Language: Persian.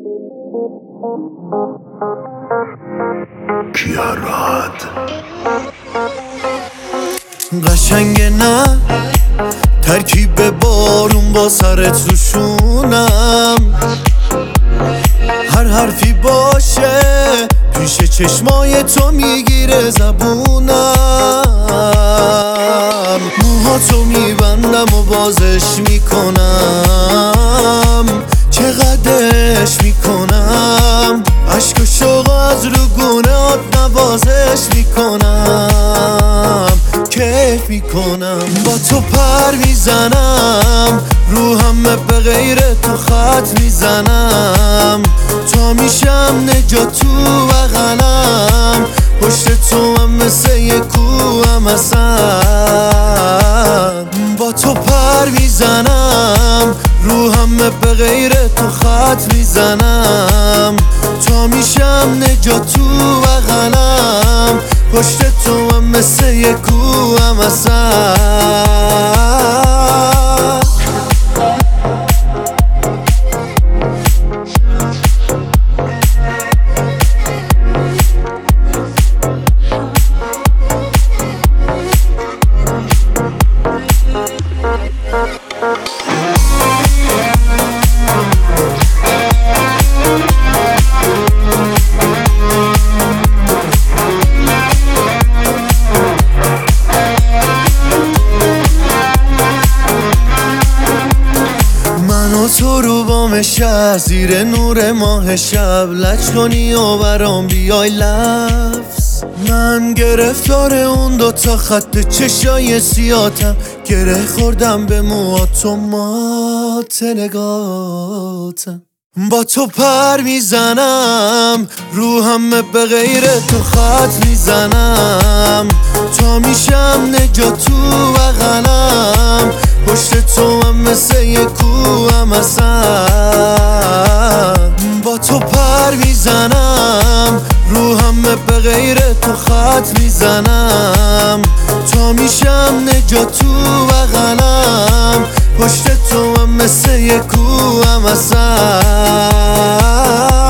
کیاراد قشنگه نه ترکیب بارون با سرت روشونم، هر حرفی باشه پیش چشمای تو میگیره زبونم، موهاتو میبندم و بازش میکنم، چقدرش میکنم، عشق و شوق از رو گونه آت نوازش میکنم، کیف میکنم، با تو پر میزنم، رو همه به غیر تو خط میزنم، تا میشم نجات تو بغلم، پشت تو هم مثل یک کوهم اصلا، با تو پر میزنم، رو همه به غیر تو خط میزنم، تا میشم نجات تو بغلم، پشت تو هم مثل یک کوهم اصلا. تو رو بام شهر زیر نور ماه شب لج کنی و برام بیای لفظ، من گرفتار اون دوتا خط چشای سیاتم، گره خوردم به موهات و مات نگاتم، با تو پر میزنم، رو همه به غیر تو خط میزنم، تا میشم نجات تو بغلم، پشت تو هم مثل یک کوهم اصلا، با تو پر میزنم، رو همه به غیر تو خط میزنم، تا میشم نجات تو بغلم، پشت تو هم مثل یک کوهم اصلا.